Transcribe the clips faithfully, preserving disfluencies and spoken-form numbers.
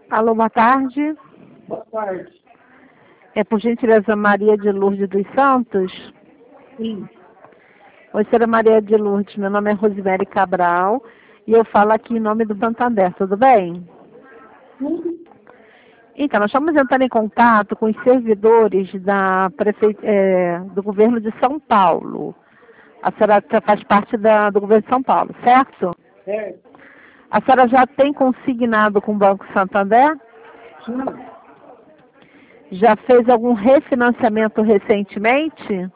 Alô, boa tarde. Boa tarde. É por gentileza Maria de Lourdes dos Santos? Sim. Oi, senhora Maria de Lourdes, meu nome é Rosemary Cabral e eu falo aqui em nome do Santander, tudo bem? Tudo. Então, nós estamos entrando em contato com os servidores da prefe... é, do governo de São Paulo. A senhora faz parte da, do governo de São Paulo, certo? Certo. A senhora já tem consignado com o Banco Santander? Sim. Já fez algum refinanciamento recentemente?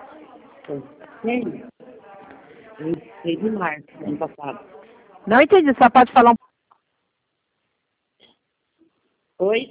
Sim. Eu fiz em março, ano passado. Não entendi, só pode falar um Oi?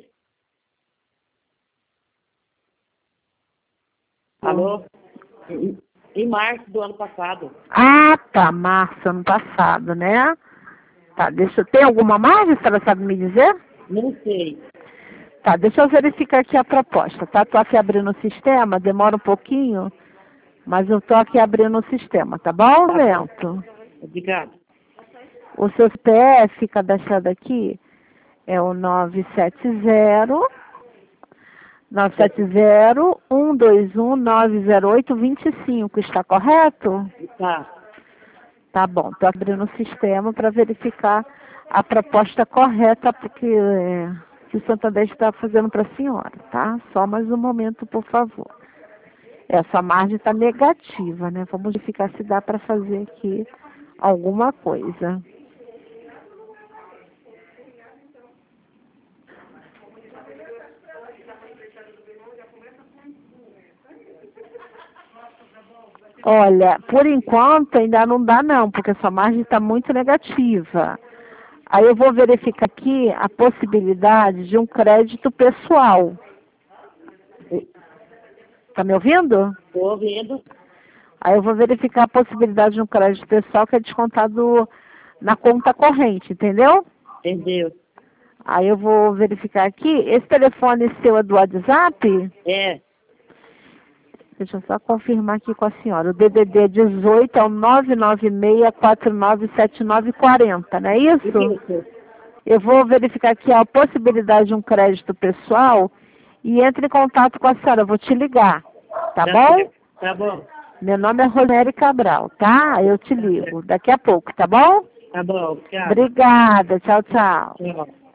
Alô? Em, em março do ano passado. Ah, tá, março, ano passado, né? Tá, deixa eu... Tem alguma margem, a senhora sabe me dizer? Não sei. Tá, deixa eu verificar aqui a proposta, tá? Tô aqui abrindo o sistema, demora um pouquinho, mas eu tô aqui abrindo o sistema, tá bom, Tá bom. Lento? Obrigado. O seu C P F cadastrado aqui é o nove sete zero, nove sete zero, um dois um, nove zero oito, dois cinco, está correto? Tá. Tá bom, estou abrindo o sistema para verificar a proposta correta porque, é, que o Santander está fazendo para a senhora, tá? Só mais um momento, por favor. Essa margem está negativa, né? Vamos verificar se dá para fazer aqui alguma coisa. Olha, por enquanto ainda não dá não, porque essa margem está muito negativa. Aí eu vou verificar aqui a possibilidade de um crédito pessoal. Tá me ouvindo? Estou ouvindo. Aí eu vou verificar a possibilidade de um crédito pessoal que é descontado na conta corrente, entendeu? Entendeu? Aí eu vou verificar aqui. Esse telefone seu é do WhatsApp? É. Deixa eu só confirmar aqui com a senhora. O D D D dezoito é o nove nove seis, quatro nove sete nove quatro zero, não é isso? Isso. Eu vou verificar aqui a possibilidade de um crédito pessoal e entre em contato com a senhora. Eu vou te ligar, tá, Tá bom? certo. Tá bom. Meu nome é Rosemary Cabral, tá? Eu te ligo daqui a pouco, tá bom? Tá bom. Obrigado. Obrigada. Tchau, tchau. Tchau.